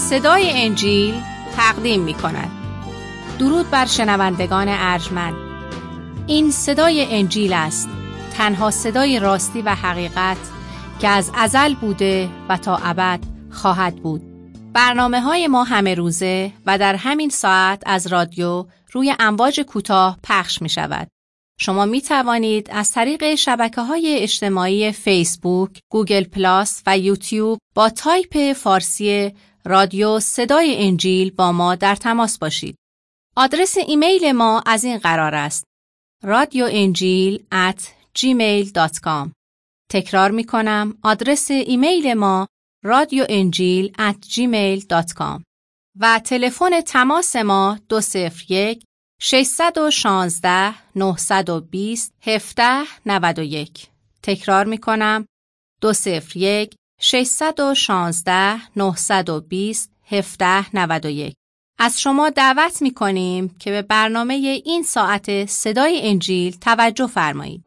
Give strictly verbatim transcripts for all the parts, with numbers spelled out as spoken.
صدای انجیل تقدیم می کند. درود بر شنوندگان ارجمند. این صدای انجیل است، تنها صدای راستی و حقیقت که از ازل بوده و تا ابد خواهد بود. برنامه های ما همه روزه و در همین ساعت از رادیو روی امواج کوتاه پخش می شود. شما می توانید از طریق شبکه‌های اجتماعی فیسبوک، گوگل پلاس و یوتیوب با تایپ فارسی رادیو صدای انجیل با ما در تماس باشید. آدرس ایمیل ما از این قرار است: رادیو انجیل ات جیمیل دات کام. تکرار می کنم، آدرس ایمیل ما رادیو انجیل ات جیمیل دات کام و تلفن تماس ما دو صفر یک ششصد و شانزده نهصد و بیست هفده نود و یک. تکرار می کنم، دو صفر یک ششصد و شانزده نهصد و بیست هفده نود و یک. از شما دعوت می کنیم که به برنامه این ساعت صدای انجیل توجه فرمایید.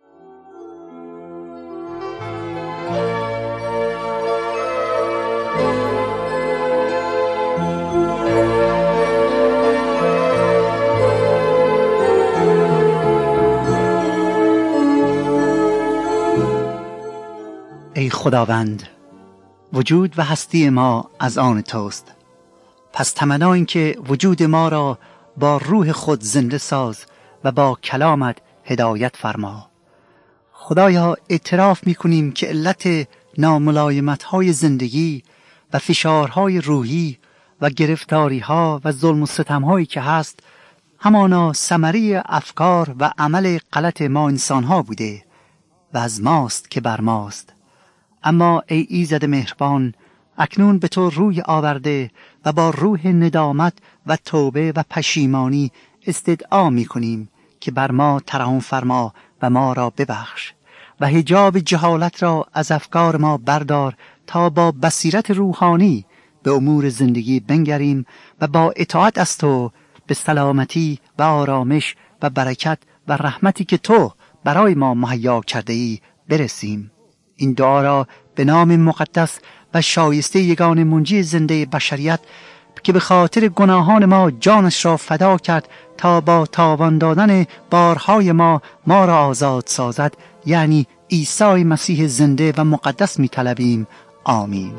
ای خداوند، وجود و هستی ما از آن توست. پس تمنا این که وجود ما را با روح خود زنده ساز و با کلامت هدایت فرما. خدایا، اعتراف می‌کنیم که علت ناملایمت‌های زندگی و فشارهای روحی و گرفتاری‌ها و ظلم و ستم‌هایی که هست همانا ثمره افکار و عمل غلط ما انسان‌ها بوده و از ماست که بر ماست. اما ای ایزد مهربان، اکنون به تو روی آورده و با روح ندامت و توبه و پشیمانی استدعا می کنیم که بر ما ترحم فرما و ما را ببخش و حجاب جهالت را از افکار ما بردار تا با بصیرت روحانی به امور زندگی بنگریم و با اطاعت از تو به سلامتی و آرامش و برکت و رحمتی که تو برای ما مهیا کرده ای برسیم. این دعا را به نام مقدس و شایسته یگان منجی زنده بشریت که به خاطر گناهان ما جانش را فدا کرد تا با تاوان دادن بارهای ما ما را آزاد سازد، یعنی عیسی مسیح زنده و مقدس می طلبیم. آمین.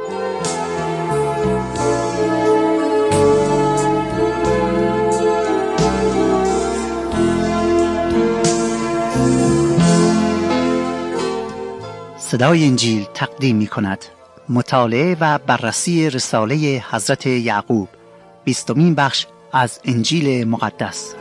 صدای انجیل تقدیم می کند مطالعه و بررسی رساله حضرت یعقوب، بیستمین بخش از انجیل مقدس.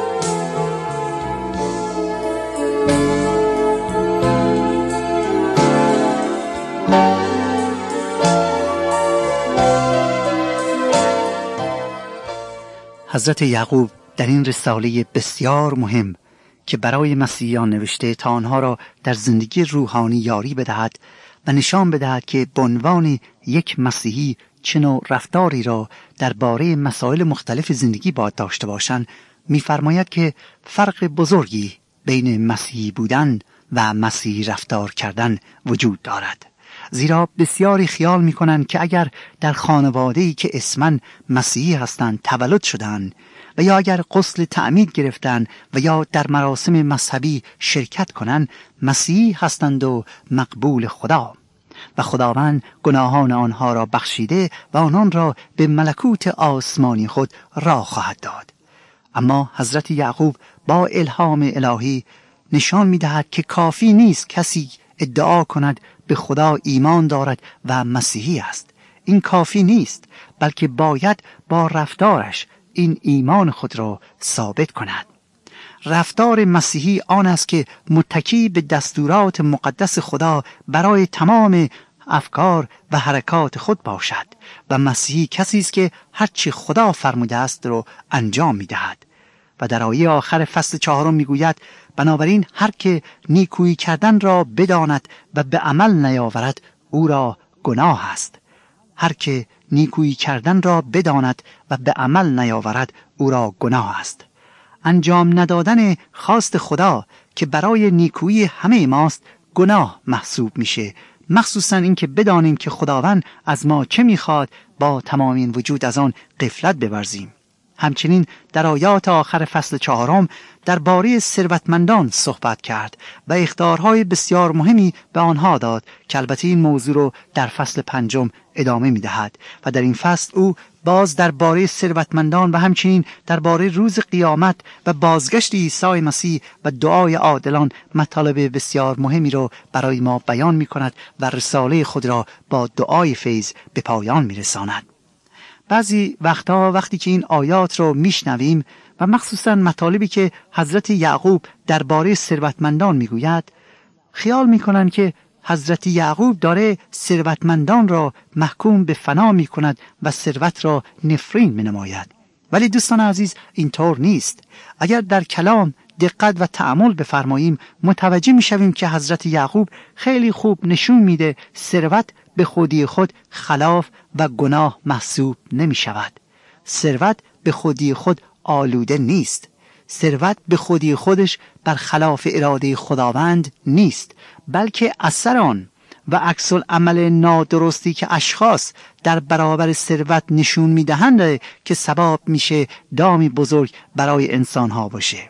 حضرت یعقوب در این رساله بسیار مهم که برای مسیحیان نوشته تا آنها را در زندگی روحانی یاری بدهد و نشان بدهد که به عنوان یک مسیحی چه نوع رفتاری را درباره مسائل مختلف زندگی باید داشته باشند، می‌فرماید که فرق بزرگی بین مسیحی بودن و مسیحی رفتار کردن وجود دارد. زیرا بسیاری خیال می‌کنند که اگر در خانواده‌ای که اسماً مسیحی هستند تولد شدند و یا اگر غسل تعمید گرفتند و یا در مراسم مذهبی شرکت کنند، مسیحی هستند و مقبول خدا و خداوند گناهان آنها را بخشیده و آنان را به ملکوت آسمانی خود راه خواهد داد. اما حضرت یعقوب با الهام الهی نشان می‌دهد که کافی نیست کسی ادعا کند به خدا ایمان دارد و مسیحی است. این کافی نیست، بلکه باید با رفتارش این ایمان خود را ثابت کند. رفتار مسیحی آن است که متکی به دستورات مقدس خدا برای تمام افکار و حرکات خود باشد و مسیحی کسی است که هرچی خدا فرموده است را انجام می‌دهد. و در آیه آخر فصل چهارم می‌گوید بنابراین هر که نیکویی کردن را بداند و به عمل نیاورد او را گناه است. هر که نیکویی کردن را بداند و به عمل نیاورد او را گناه است. انجام ندادن خواست خدا که برای نیکویی همه ماست گناه محسوب میشه، مخصوصا این که بدانیم که خداوند از ما چه میخواد با تمام این وجود از آن غفلت بورزیم. همچنین در آیات آخر فصل چهارم درباره ثروتمندان صحبت کرد و اخطارهای بسیار مهمی به آنها داد که البته این موضوع رو در فصل پنجم ادامه می‌دهد و در این فصل او باز درباره ثروتمندان و همچنین درباره روز قیامت و بازگشت عیسی مسیح و دعای عادلان مطالب بسیار مهمی رو برای ما بیان می‌کند و رساله خود را با دعای فیض به پایان می‌رساند. بعضی وقتا وقتی که این آیات رو میشنویم و مخصوصا مطالبی که حضرت یعقوب درباره ثروتمندان میگوید، خیال میکنن که حضرت یعقوب داره ثروتمندان را محکوم به فنا میکند و ثروت را نفرین مینماید. ولی دوستان عزیز اینطور نیست. اگر در کلام دقت و تأمل بفرماییم متوجه میشویم که حضرت یعقوب خیلی خوب نشون میده ثروت به خودی خود خلاف و گناه محسوب نمی شود. ثروت به خودی خود آلوده نیست. ثروت به خودی خودش بر خلاف اراده خداوند نیست، بلکه اثر آن و عکس العمل نادرستی که اشخاص در برابر ثروت نشون میدهند که سبب میشه دامی بزرگ برای انسانها باشه.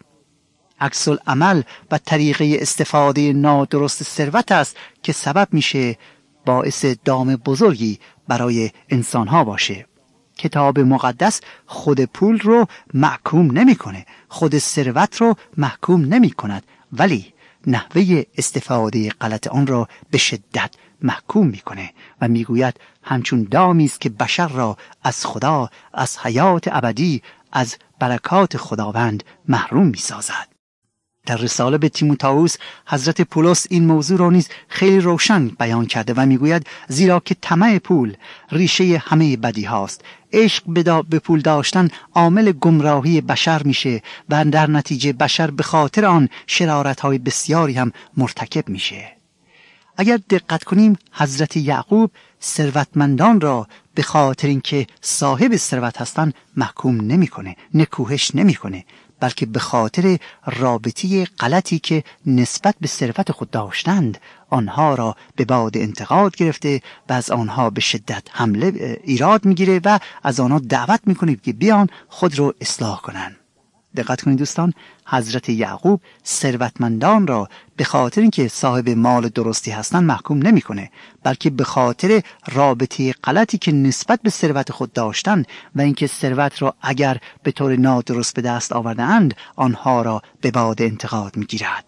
عکس العمل و طریقه استفاده نادرست ثروت است که سبب میشه باعث دام بزرگی برای انسانها باشه. کتاب مقدس خود پول رو محکوم نمیکنه، خود ثروت رو محکوم نمی کند، ولی نحوه استفاده غلط آن را به شدت محکوم میکنه و میگوید همچون دامی است که بشر را از خدا، از حیات ابدی، از برکات خداوند محروم میسازد. در رساله به تیموتائوس حضرت پولس این موضوع را نیز خیلی روشن بیان کرده و میگوید زیرا که طمع پول ریشه همه بدی هاست. عشق به پول داشتن عامل گمراهی بشر میشه و در نتیجه بشر به خاطر آن شرارت‌های بسیاری هم مرتکب میشه. اگر دقت کنیم حضرت یعقوب ثروتمندان را به خاطر اینکه صاحب ثروت هستند محکوم نمیکنه، نکوهش نمیکنه، بلکه به خاطر رابطی غلطی که نسبت به ثروت خود داشتند آنها را به باد انتقاد گرفته و از آنها به شدت حمله ایراد میگیره و از آنها دعوت میکنه که بیان خود رو اصلاح کنن. دقت کنید دوستان، حضرت یعقوب ثروتمندان را به خاطر اینکه صاحب مال درستی هستند محکوم نمیکنه، بلکه به خاطر رابطه غلطی که نسبت به ثروت خود داشتند و اینکه ثروت را اگر به طور نادرست به دست آورده‌اند آنها را به باد انتقاد میگیرد.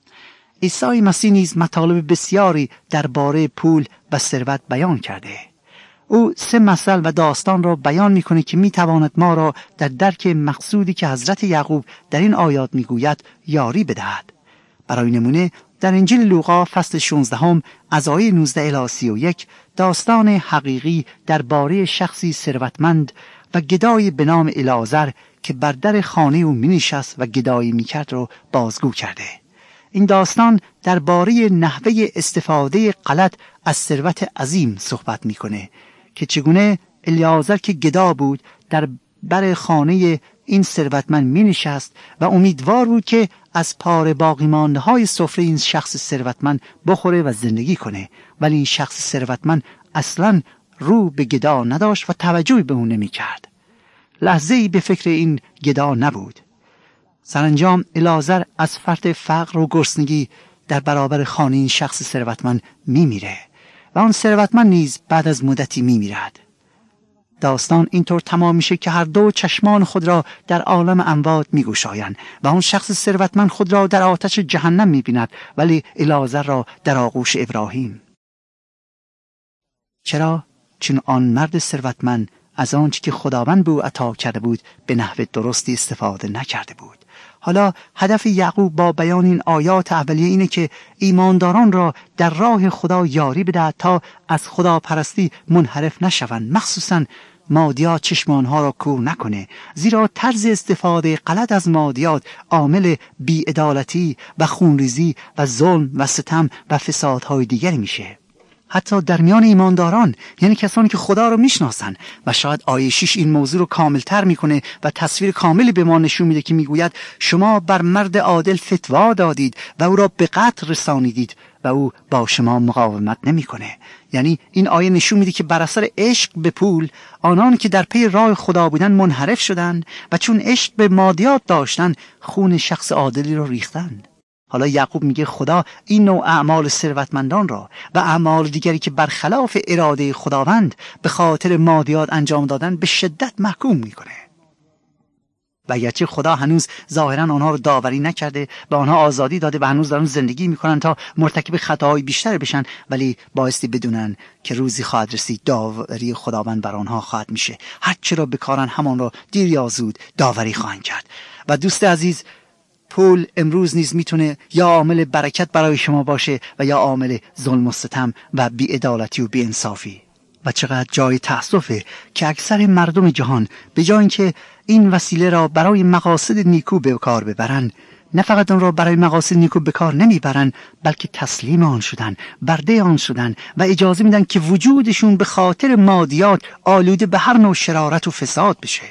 عیسی مسیح نیز مطالب بسیاری درباره پول و ثروت بیان کرده. او سه مثل و داستان را بیان میکنه که میتواند ما را در درک مقصودی که حضرت یعقوب در این آیات میگوید یاری بدهد. برای نمونه در انجیل لوقا فصل شانزده هم از آیه نوزده الی سی و یک داستان حقیقی درباره شخصی ثروتمند و گدایی به نام العازر که بر در خانه او مینشست و گدایی میکرد را بازگو کرده. این داستان درباره نحوه استفاده غلط از ثروت عظیم صحبت میکنه که چگونه العازر که گدا بود در بر خانه این ثروتمند می نشست و امیدوار بود که از پاره باقی مانده های سفره این شخص ثروتمند بخوره و زندگی کنه، ولی این شخص ثروتمند اصلاً رو به گدا نداشت و توجهی به اون نمی کرد. لحظه‌ای به فکر این گدا نبود. سرانجام العازر از فرط فقر و گرسنگی در برابر خانه این شخص ثروتمند می میره و آن ثروتمند نیز بعد از مدتی می میرد. داستان اینطور تمام میشه که هر دو چشمان خود را در عالم اموات می گشایند و آن شخص ثروتمند خود را در آتش جهنم می بیند ولی العازر را در آغوش ابراهیم. چرا؟ چون آن مرد ثروتمند از آنچه که خداوند به او عطا کرده بود به نحو درستی استفاده نکرده بود. حالا هدف یعقوب با بیان این آیات اولیه اینه که ایمانداران را در راه خدا یاری بدهد تا از خدا پرستی منحرف نشوند، مخصوصاً مادیات چشمانها را کور نکنه، زیرا طرز استفاده غلط از مادیات عامل بی‌عدالتی و خونریزی و ظلم و ستم و فسادهای دیگری میشه. حتی در میان ایمانداران، یعنی کسانی که خدا رو میشناسن. و شاید آیه شش این موضوع رو کاملتر میکنه و تصویر کاملی به ما نشون میده که میگوید شما بر مرد عادل فتوا دادید و او را به قتل رسانیدید و او با شما مقاومت نمیکنه. یعنی این آیه نشون میده که بر اثر عشق به پول آنان که در پی راه خدا بودن منحرف شدن و چون عشق به مادیات داشتن خون شخص عادلی رو ریختن. حالا یعقوب میگه خدا این نوع اعمال ثروتمندان را و اعمال دیگری که برخلاف اراده خداوند به خاطر مادیات انجام دادن به شدت محکوم میکنه. و اگرچه خدا هنوز ظاهرا آنها رو داوری نکرده، به آنها آزادی داده و هنوز دارن زندگی میکنن تا مرتکب خطاهای بیشتر بشن، ولی بایستی بدونن که روزی خواهد رسید داوری خداوند بر آنها خواهد میشه. هر چی را بکارن همان را دیر یا زود داوری خواهند کرد. و دوست عزیز، پول امروز نیز میتونه یا عامل برکت برای شما باشه و یا عامل ظلم و ستم و بی‌عدالتی و بی‌انصافی. و چقدر جای تأسفه که اکثر مردم جهان به جای اینکه این وسیله را برای مقاصد نیکو به کار ببرن، نه فقط آن را برای مقاصد نیکو به کار نمیبرن، بلکه تسلیم آن شدن، برده آن شدن و اجازه میدن که وجودشون به خاطر مادیات آلوده به هر نوع شرارت و فساد بشه.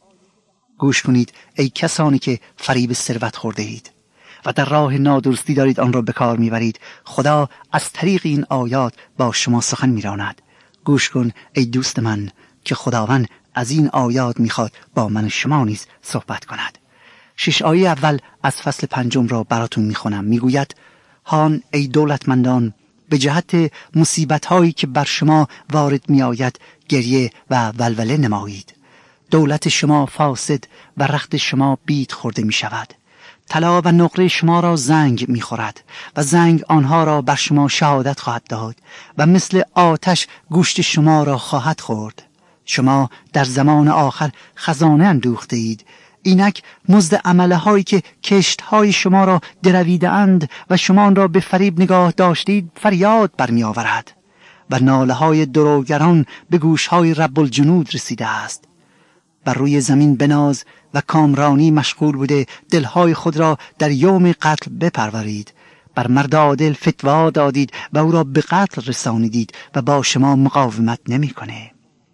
گوش کنید ای کسانی که فریب ثروت خورده اید و در راه نادرستی دارید آن را به کار میبرید. خدا از طریق این آیات با شما سخن میراند. گوش کن ای دوست من که خداوند از این آیات میخواد با من شما نیز صحبت کند. شش آیه اول از فصل پنجم را براتون میخونم. میگوید هان ای دولتمندان، به جهت مصیبت هایی که بر شما وارد میآید گریه و ولوله نمایید. دولت شما فاسد و رخت شما بید خورده می شود. طلا و نقره شما را زنگ می خورد و زنگ آنها را بر شما شهادت خواهد داد و مثل آتش گوشت شما را خواهد خورد. شما در زمان آخر خزانه اندوخته اید. اینک مزد عمله هایی که کشت های شما را درویده اند و شما آن را به فریب نگاه داشتید فریاد برمی آورد و ناله های دروغگران به گوش های رب الجنود رسیده است. بر روی زمین بناز و کامرانی مشغول بوده دلهای خود را در یوم قتل بپرورید. بر مرد عادل فتوا دادید و او را به قتل رسانیدید و با شما مقاومت نمی‌کنه.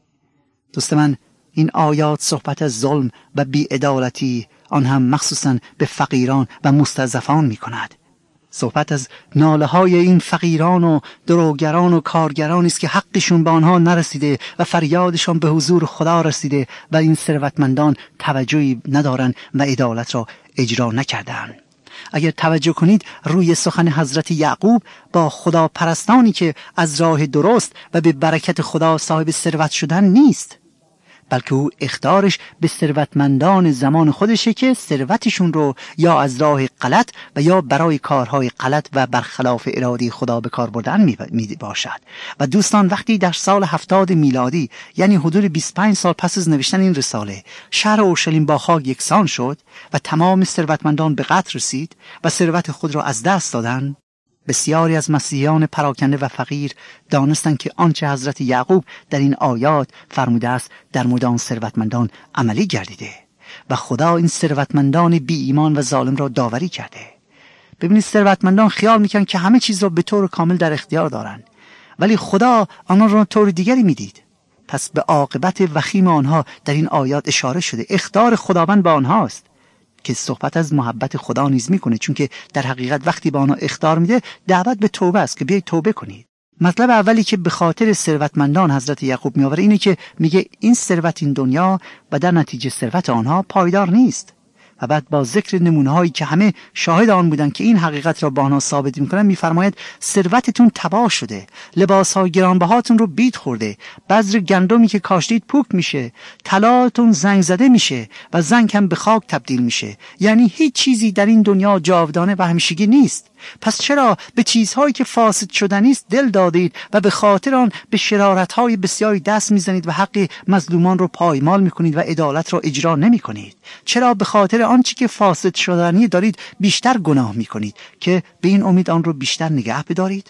دوست من، این آیات صحبت از ظلم و بی‌عدالتی، آن هم مخصوصاً به فقیران و مستضعفان می‌کند. صحبت از ناله های این فقیران و دروغگران و کارگرانی است که حقشون به آنها نرسیده و فریادشان به حضور خدا رسیده و این ثروتمندان توجهی ندارن و عدالت را اجرا نکردن. اگر توجه کنید روی سخن حضرت یعقوب با خدا پرستانی که از راه درست و به برکت خدا صاحب ثروت شدن نیست، بلکه او اخطارش به ثروتمندان زمان خودشه که ثروتشون رو یا از راه غلط و یا برای کارهای غلط و برخلاف اراده خدا به کار بردن می باشد. و دوستان، وقتی در سال هفتاد میلادی، یعنی حدود بیست و پنج سال پس از نوشتن این رساله، شهر اورشلیم با خاک یکسان شد و تمام ثروتمندان به قتل رسید و ثروت خود را از دست دادن، بسیاری از مسیحیان پراکنده و فقیر دانستند که آنچه حضرت یعقوب در این آیات فرموده است در مورد آن ثروتمندان عملی گردیده و خدا این ثروتمندان بی ایمان و ظالم را داوری کرده. ببینید، ثروتمندان خیال میکنن که همه چیز را به طور کامل در اختیار دارند، ولی خدا آنها را طور دیگری میدید. پس به عاقبت وخیم آنها در این آیات اشاره شده. اخطار خداوند با آنهاست که صحبت از محبت خدا نیز میکنه، چون که در حقیقت وقتی به آنها اخطار میده دعوت به توبه است که بیایید توبه کنید. مطلب اولی که به خاطر ثروتمندان حضرت یعقوب میآوره اینه که میگه این ثروت این دنیا و در نتیجه ثروت آنها پایدار نیست. و بعد با ذکر نمونه‌هایی که همه شاهد آن بودن که این حقیقت را با آنها ثابت می‌کنن می‌فرماید ثروتتون تباه شده، لباس‌های گرانبهاتون رو بید خورده، بذر گندمی که کاشتید پوک میشه، طلاتون زنگ زده میشه و زنگ هم به خاک تبدیل میشه. یعنی هیچ چیزی در این دنیا جاودانه و همیشگی نیست. پس چرا به چیزهایی که فاسد شدنی است دل دادید و به خاطر آن به شرارت‌های بسیاری دست میزنید و حق مظلومان رو پایمال میکنید و عدالت را اجرا نمیکنید؟ چرا به خاطر آنچه که فاسد شدنی دارید بیشتر گناه میکنید که به این امید آن رو بیشتر نگه بدارید؟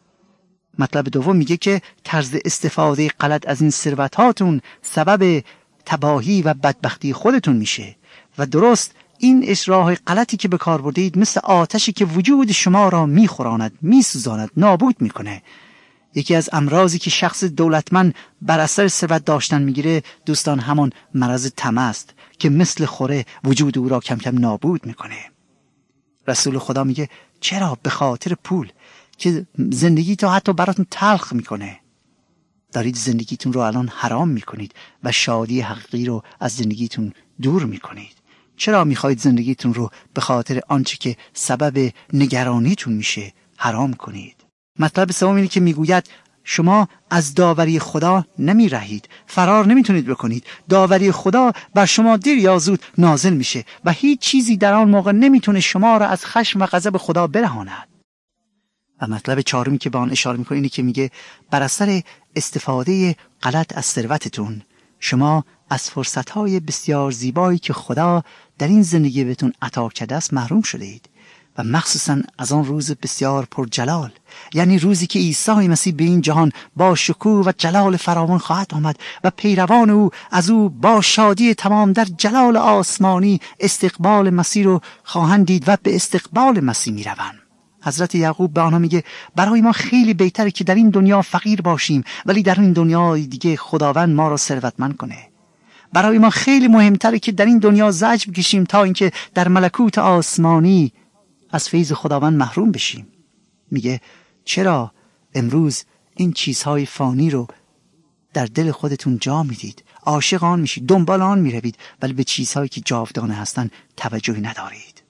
مطلب دوم میگه که طرز استفاده غلط از این ثروتاتون سبب تباهی و بدبختی خودتون میشه و درست این اشراح غلطی که به کار بردید مثل آتشی که وجود شما را میخوراند، میسوزاند، نابود میکنه. یکی از امراضی که شخص دولتمند بر اثر ثروت داشتن میگیره دوستان همان مرض طمع است که مثل خوره وجود او را کم کم نابود میکنه. رسول خدا میگه چرا به خاطر پول که زندگی تو حتی براتون تلخ میکنه. دارید زندگیتون رو الان حرام میکنید و شادی حقیقی رو از زندگیتون دور میکنید. چرا میخواید زندگیتون رو به خاطر آنچه که سبب نگرانیتون میشه حرام کنید؟ مطلب سوم اینه که میگوید شما از داوری خدا نمیرهید، فرار نمیتونید بکنید. داوری خدا بر شما دیر یا زود نازل میشه و هیچ چیزی در آن موقع نمیتونه شما را از خشم و غضب خدا برهاند. و مطلب چهارمی که به آن اشاره میکنه اینه که میگه بر اثر استفاده غلط از ثروتتون شما از فرصتهای بسیار زیبایی که خدا در این زندگی بهتون عطا کرده است محروم شده اید و مخصوصا از آن روز بسیار پر جلال، یعنی روزی که عیسی مسیح به این جهان با شکوه و جلال فراوان خواهد آمد و پیروان او از او با شادی تمام در جلال آسمانی استقبال مسیح رو خواهند دید و به استقبال مسیح می روند. حضرت یعقوب به آنها میگه برای ما خیلی بهتره که در این دنیا فقیر باشیم ولی در این دنیای دیگه خداوند ما را ثروتمند کنه. برای ما خیلی مهمتره که در این دنیا زجر بکشیم تا اینکه در ملکوت آسمانی از فیض خداوند محروم بشیم. میگه چرا امروز این چیزهای فانی رو در دل خودتون جا میدید، عاشق آن میشید، دنبال آن میروید ولی به چیزهایی که جاودانه هستن توجهی ندارید.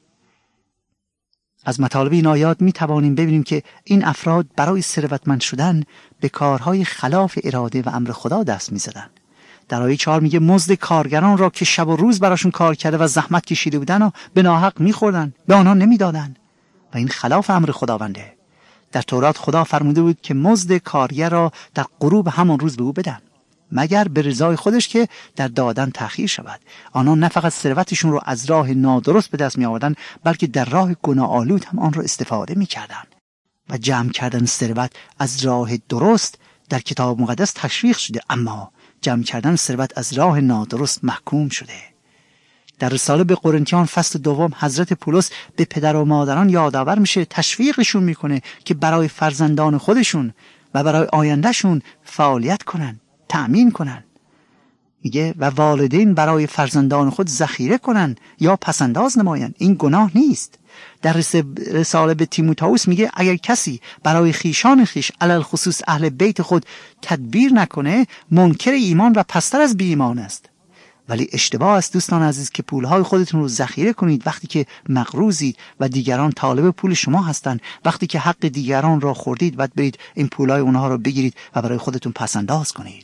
از مطالب این آیات می توانیم ببینیم که این افراد برای ثروتمند شدن به کارهای خلاف اراده و امر خدا دست می زدن. در آیه چهار میگه مزد کارگران را که شب و روز براشون کار کرده و زحمت کشیده بودن و به ناحق می خوردن، به آنها نمی دادن و این خلاف امر خداونده. در تورات خدا فرموده بود که مزد کارگر را در غروب همان روز به او بدن، مگر به رضای خودش که در دادن تأخیر شود. آنها نه فقط ثروتشون رو از راه نادرست به دست می آوردن بلکه در راه گناه آلود هم آن را استفاده می کردن و جمع کردن ثروت از راه درست در کتاب مقدس تشویق شده، اما جمع کردن ثروت از راه نادرست محکوم شده. در رساله به قرنتیان فصل دوم حضرت پولس به پدر و مادران یادآور میشه، تشویقشون میکنه که برای فرزندان خودشون و برای آیندهشون فعالیت کنن، تأمین کنن. میگه و والدین برای فرزندان خود ذخیره کنن یا پسنداز نماین، این گناه نیست. در رساله به تیموتائوس میگه اگر کسی برای خیشان خیش علل خصوص اهل بیت خود تدبیر نکنه منکر ایمان و پستر از بی ایمان است. ولی اشتباه است دوستان عزیز که پولهای خودتون رو ذخیره کنید وقتی که مقروضید و دیگران طالب پول شما هستن، وقتی که حق دیگران را خوردید بعد برید این پولهای اونها رو بگیرید و برای خودتون پسنداز کنید.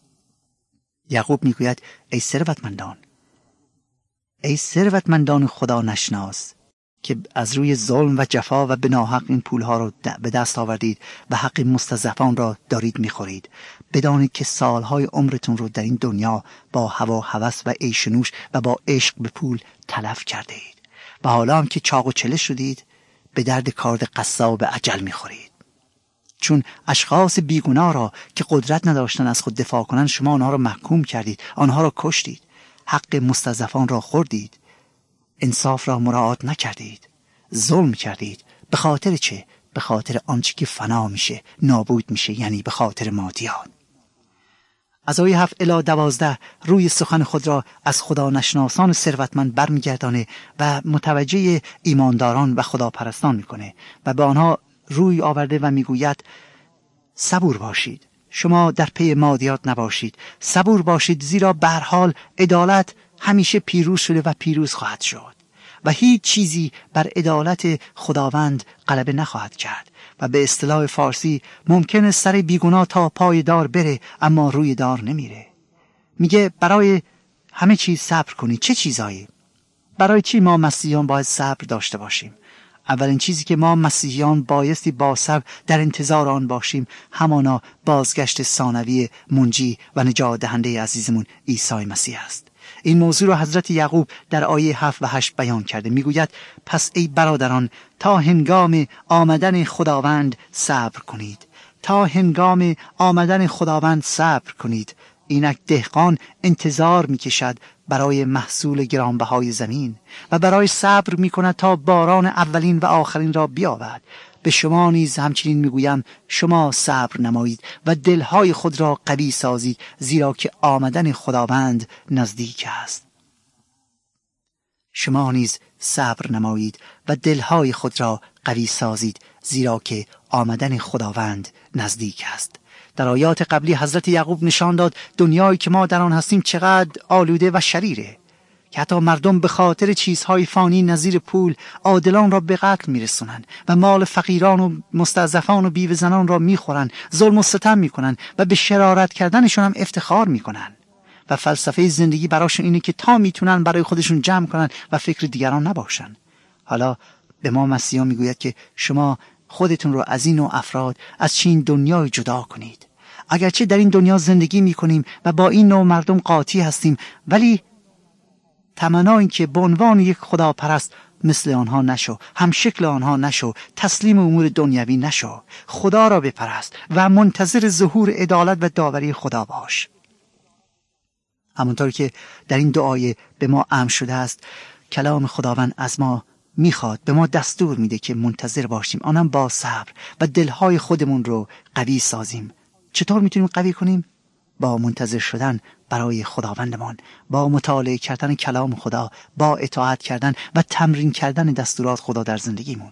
یعقوب میگوید ای ثروتمندان، ای ثروتمندان خدا نشناس که از روی ظلم و جفا و بناحق این پولها رو به دست آوردید و حق مستضعفان را دارید میخورید. بدانید که سالهای عمرتون رو در این دنیا با هوا هوس و عیش و نوش و با عشق به پول تلف کرده اید و حالا هم که چاق و چله شدید به درد کارد قصاب اجل میخورید. چون اشخاص بیگناه را که قدرت نداشتن از خود دفاع کنند شما آنها را محکوم کردید، آنها را کشتید، حق مستضعفان را خوردید، انصاف را مراعات نکردید، ظلم کردید. به خاطر چه؟ به خاطر آنچه که فنا میشه، نابود میشه، یعنی به خاطر مادیات. از آیه هفت الی دوازده روی سخن خود را از خدا نشناسان ثروتمند برمیگردانه و متوجه ایمانداران و خداپرستان میکنه و به آنها روی آورده و میگوید صبور باشید، شما در پی مادیات نباشید، صبور باشید زیرا به هر حال عدالت همیشه پیروز شده و پیروز خواهد شد و هیچ چیزی بر عدالت خداوند غلبه نخواهد کرد. و به اصطلاح فارسی ممکنه سر بیگناه تا پای دار بره اما روی دار نمیره. میگه برای همه چیز صبر کنید. چه چیزایی؟ برای چی ما مسیحیان باید صبر داشته باشیم؟ اولین چیزی که ما مسیحیان بایستی با صبر در انتظار آن باشیم همانا بازگشت ثانوی منجی و نجات دهنده عزیزمون عیسی مسیح است. این موضوع را حضرت یعقوب در آیه هفت و هشت بیان کرده. میگوید پس ای برادران تا هنگام آمدن خداوند صبر کنید، تا هنگام آمدن خداوند صبر کنید. اینک دهقان انتظار میکشد برای محصول گرانبهای زمین و برای صبر میکند تا باران اولین و آخرین را بیاورد. به شما نیز همچنین میگویم شما صبر نمایید و دلهای خود را قوی سازید زیرا که آمدن خداوند نزدیک است. شما نیز صبر نمایید و دلهای خود را قوی سازید زیرا که آمدن خداوند نزدیک است. در آیات قبلی حضرت یعقوب نشان داد دنیایی که ما در آن هستیم چقدر آلوده و شریره، که حتی مردم به خاطر چیزهای فانی نظیر پول عادلان را به قتل میرسونند و مال فقیران و مستضعفان و بیوه زنان را میخورند، ظلم و ستم میکنند و به شرارت کردنشون هم افتخار میکنند و فلسفه زندگی براشون اینه که تا میتونن برای خودشون جمع کنن و فکر دیگران نباشن. حالا به ما مسیحا میگوید که شما خودتون رو از این نوع افراد از چین دنیای جدا کنید. اگرچه در این دنیا زندگی میکنیم و با این نوع مردم قاطی هستیم، ولی تمنا این که به عنوان یک خداپرست مثل آنها نشو، هم شکل آنها نشو، تسلیم امور دنیوی نشو، خدا را بپرست و منتظر ظهور عدالت و داوری خدا باش. همونطور که در این دعای به ما امر شده است، کلام خداوند از ما میخواد، به ما دستور میده که منتظر باشیم، آنم با صبر و دلهای خودمون رو قوی سازیم. چطور میتونیم قوی کنیم؟ با منتظر شدن برای خداوندمان، با مطالعه کردن کلام خدا، با اطاعت کردن و تمرین کردن دستورات خدا در زندگیمون.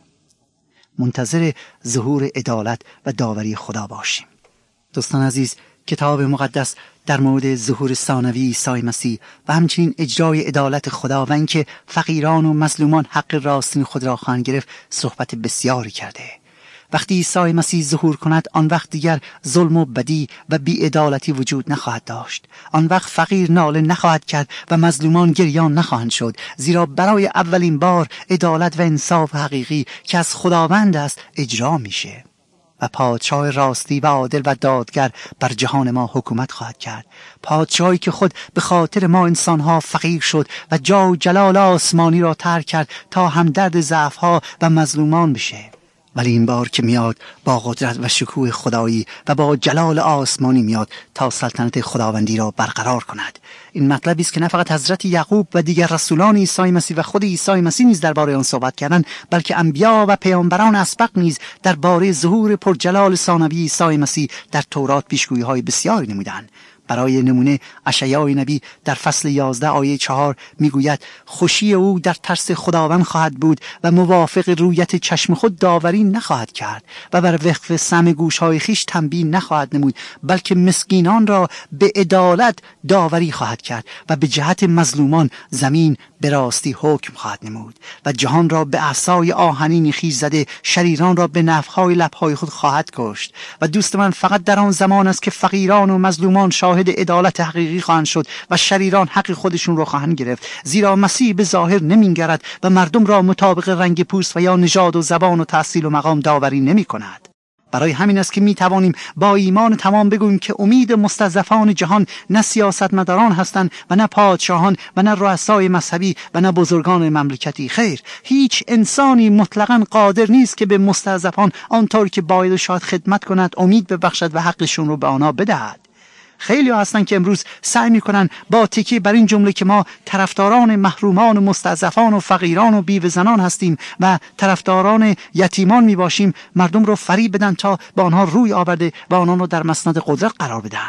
منتظر ظهور عدالت و داوری خدا باشیم. دوستان عزیز، کتاب مقدس در مورد ظهور ثانوی عیسی مسیح و همچنین اجرای عدالت خدا و اینکه فقیران و مظلومان حق راستین خود را خواهند گرفت صحبت بسیاری کرده. وقتی عیسی مسیح ظهور کند، آن وقت دیگر ظلم و بدی و بی‌عدالتی وجود نخواهد داشت. آن وقت فقیر ناله نخواهد کرد و مظلومان گریان نخواهند شد، زیرا برای اولین بار عدالت و انصاف حقیقی که از خداوند است اجرا میشه و پادشاه راستی و عادل و دادگر بر جهان ما حکومت خواهد کرد. پادشاهی که خود به خاطر ما انسانها فقیر شد و جا و جلال آسمانی را ترک کرد تا همدرد ضعفها و مظلومان بشه. ولی این بار که میاد با قدرت و شکوه خدایی و با جلال آسمانی میاد تا سلطنت خداوندی را برقرار کند. این مطلبی است که نه فقط حضرت یعقوب و دیگر رسولان عیسی مسیح و خود عیسی مسیح نیز درباره آن صحبت کردند، بلکه انبیا و پیامبران اسبق نیز درباره ظهور پرجلال ثانوی عیسی مسیح در تورات پیشگویی‌های بسیاری نمودند. برای نمونه اشعیا نبی در فصل یازده آیه چهار میگوید خوشی او در ترس خداوند خواهد بود و موافق رویت چشم خود داوری نخواهد کرد و بر وقف سم گوشهای خیش تنبیه نخواهد نمود، بلکه مسکینان را به عدالت داوری خواهد کرد و به جهت مظلومان زمین به راستی حکم خواهد نمود و جهان را به عصای آهنین خیز زده شریران را به نفخهای لبهای خود خواهد کشت. و دوست من، فقط در آن زمان است که فقیران و مظلومان شاهد عدالت حقیقی خواهند شد و شریران حق خودشون را خواهند گرفت، زیرا مسیح به ظاهر نمی‌نگرد و مردم را مطابق رنگ پوست و یا نژاد و زبان و تحصیل و مقام داوری نمی‌کند. برای همین است که می توانیم با ایمان تمام بگوییم که امید مستضعفان جهان نه سیاستمداران هستند و نه پادشاهان و نه رؤسای مذهبی و نه بزرگان مملکتی. خیر، هیچ انسانی مطلقاً قادر نیست که به مستضعفان آنطور که باید و شاید خدمت کند، امید ببخشد و حقشون رو به آنها بدهد. خیلی ها هستن که امروز سعی میکنن با تکیه بر این جمله که ما طرفداران محرومان و مستضعفان و فقیران و بیوه زنان هستیم و طرفداران یتیمان میباشیم، مردم رو فریب بدن تا با آنها روی آورده و آنها رو در مسند قدرت قرار بدن.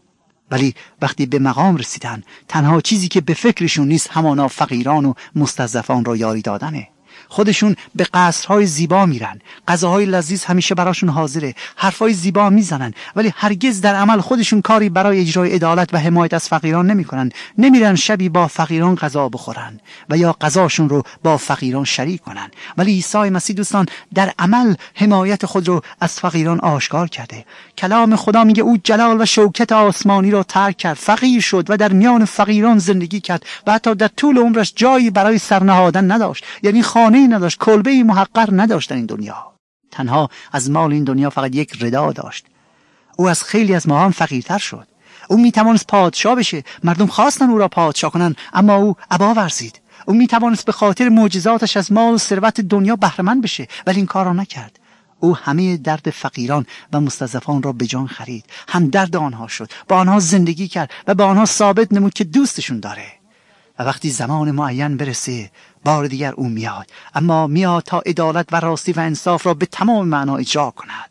ولی وقتی به مقام رسیدن، تنها چیزی که به فکرشون نیست همانا فقیران و مستضعفان را یاری دادنه. خودشون به قصرهای زیبا میرن، غذاهای لذیذ همیشه براشون حاضره، حرفای زیبا میزنن، ولی هرگز در عمل خودشون کاری برای اجرای عدالت و حمایت از فقیران نمیکنن. نمیرن شبی با فقیران غذا بخورن و یا غذاشون رو با فقیران شریک کنن. ولی عیسی مسیح دوستان در عمل حمایت خود رو از فقیران آشکار کرده. کلام خدا میگه او جلال و شوکت آسمانی رو ترک کرد، فقیر شد و در میان فقیران زندگی کرد و حتی در طول عمرش جایی برای سرنهادن نداشت، یعنی خانه‌ای نداشت، کلبه‌ای محقر نداشت در این دنیا. تنها از مال این دنیا فقط یک ردا داشت. او از خیلی از ما هم فقیرتر شد. او میتوانست پادشاه بشه، مردم خواستن او را پادشاه کنن، اما او ابا ورزید. او میتوانست به خاطر معجزاتش از مال و ثروت دنیا بهره مند بشه، ولی این کار را نکرد. او همه درد فقیران و مستضعفان را به جان خرید، هم درد آنها شد، با آنها زندگی کرد و با آنها ثابت نمود که دوستشون داره. و وقتی زمان معین برسه، بار دیگر او میاد، اما میاد تا عدالت و راستی و انصاف را به تمام معنا اجرا کند.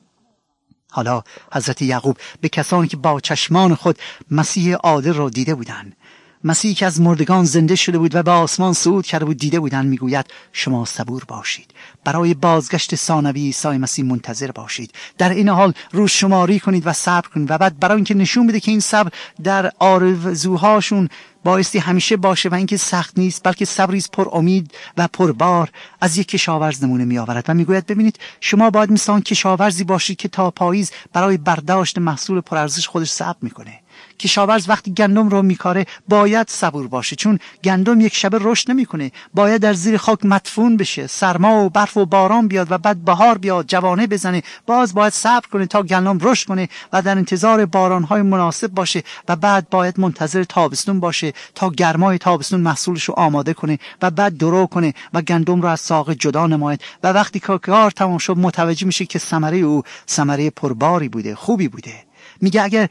حالا حضرت یعقوب به کسانی که با چشمان خود مسیح عادل را دیده بودند مسیحی که از مردگان زنده شده بود و به آسمان صعود کرده بود دیده بودند میگوید شما صبور باشید، برای بازگشت ثانوی عیسی مسیح منتظر باشید، در این حال روز شماری کنید و صبر کنید. و بعد برای اینکه نشون بده که این صبر در آرزوهاشون بایستی همیشه باشه و اینکه سخت نیست بلکه صبری است پر امید و پربار، از یک کشاورز نمونه می آورد و میگوید ببینید شما باید مثل آن کشاورزی باشید که تا پاییز برای برداشت محصول پرارزش خودش صبر میکنه. کشاورز وقتی گندم رو میکاره باید صبور باشه، چون گندم یک شبه رشد نمیکنه، باید در زیر خاک مدفون بشه، سرما و برف و باران بیاد و بعد بهار بیاد، جوانه بزنه، باز باید صبر کنه تا گندم رشد کنه و در انتظار بارانهای مناسب باشه و بعد باید منتظر تابستون باشه تا گرمای تابستون محصولش رو آماده کنه و بعد درو کنه و گندم رو از ساقه جدا نماید و وقتی کار تمام شد متوجه میشه که ثمره او ثمره پرباری بوده، خوبی بوده. میگه اگر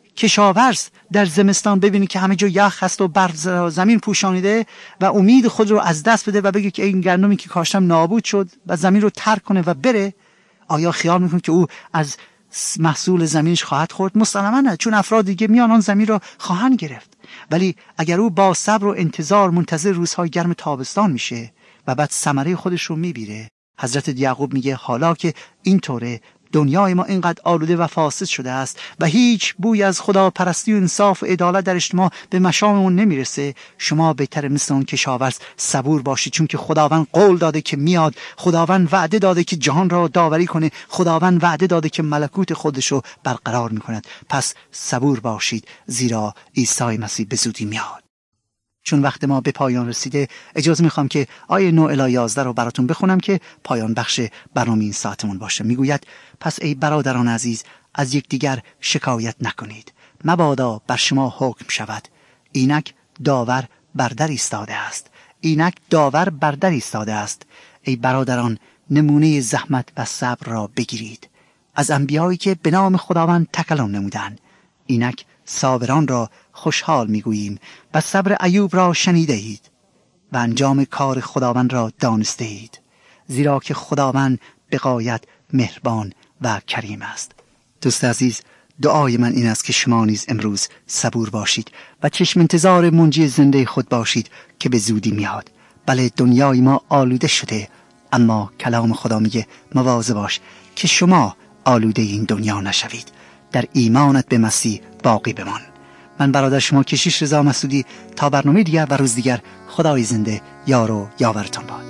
کشاورز در زمستان ببینی که همه جا یخ هست و برف زمین پوشانیده و امید خود رو از دست بده و بگه که این گندمی که کاشتم نابود شد و زمین رو ترک کنه و بره، آیا خیال میکنه که او از محصول زمینش خواهد خورد؟ مسلما نه، چون افراد دیگه میان آن زمین رو خواهند گرفت. ولی اگر او با صبر و انتظار منتظر روزهای گرم تابستان میشه و بعد ثمره خودش رو میبیره، حضرت یعقوب میگه حالا که اینطوره دنیای ما اینقدر آلوده و فاسد شده است و هیچ بوی از خدا پرستی و انصاف و عدالت در اجتماع به مشاممون نمیرسه، شما بهتره مثل اون کشاورز صبور باشید، چون که خداوند قول داده که میاد، خداوند وعده داده که جهان را داوری کنه، خداوند وعده داده که ملکوت خودش رو برقرار میکند. پس صبور باشید زیرا عیسی مسیح به زودی میاد. چون وقت ما به پایان رسیده اجازه میخوام که آیه نه الی یازده رو براتون بخونم که پایان بخش برنامه این ساعتمون باشه. میگوید پس ای برادران عزیز از یکدیگر شکایت نکنید، مبادا بر شما حکم شود. اینک داور بر در ایستاده است، اینک داور بر در ایستاده است. ای برادران نمونه زحمت و صبر را بگیرید از انبیایی که به نام خداوند تکلم نمودند. اینک صابران را خوشحال میگوییم و صبر ایوب را شنیده اید و انجام کار خداوند را دانسته اید، زیرا که خداوند به غایت مهربان و کریم است. دوست عزیز، دعای من این است که شما نیز امروز صبور باشید و چشم انتظار منجی زنده خود باشید که به زودی میاد. بله دنیای ما آلوده شده، اما کلام خدا میگه مواظب باش که شما آلوده این دنیا نشوید، در ایمانت به مسیح باقی بمان. من برادر شما کشیش رضا مسعودی، تا برنامه دیگر و روز دیگر خدای زنده یار و یاورتان باد.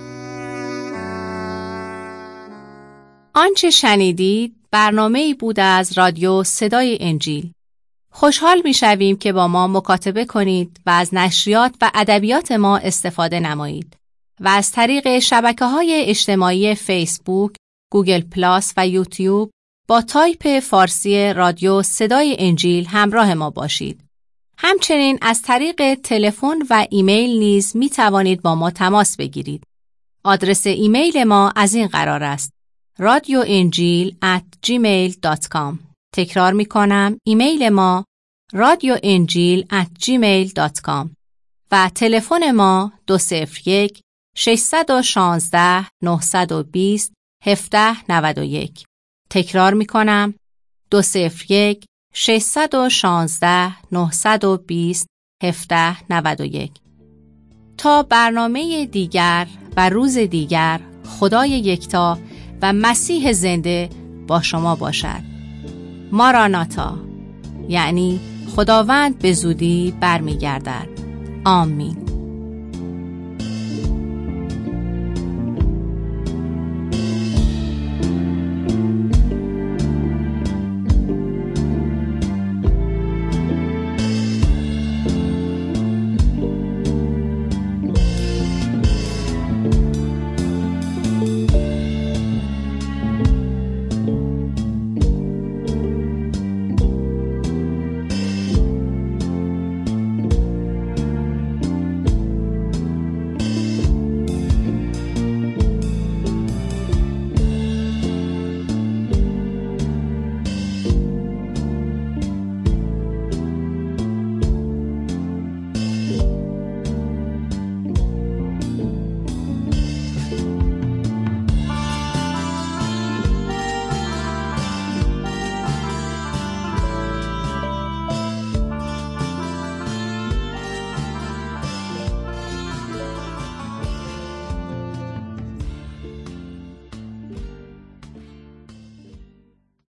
آنچه شنیدید برنامه‌ای بود از رادیو صدای انجیل. خوشحال می‌شویم که با ما مکاتبه کنید و از نشریات و ادبیات ما استفاده نمایید و از طریق شبکه‌های اجتماعی فیسبوک، گوگل پلاس و یوتیوب با تایپ فارسی رادیو صدای انجیل همراه ما باشید. همچنین از طریق تلفن و ایمیل نیز می توانید با ما تماس بگیرید. آدرس ایمیل ما از این قرار است: رادیو انجیل ات جیمیل دات کام. تکرار می کنم، ایمیل ما رادیو انجیل ات جیمیل دات کام و تلفن ما دو صفر یک ششصد و شانزده نهصد و بیست هفده نود و یک. تکرار می کنم، دو صفر یک ششصد و شانزده نهصد و بیست هفده نود و یک. تا برنامه دیگر و روز دیگر، خدای یکتا و مسیح زنده با شما باشد. ماراناتا، یعنی خداوند به زودی برمیگردد. آمین.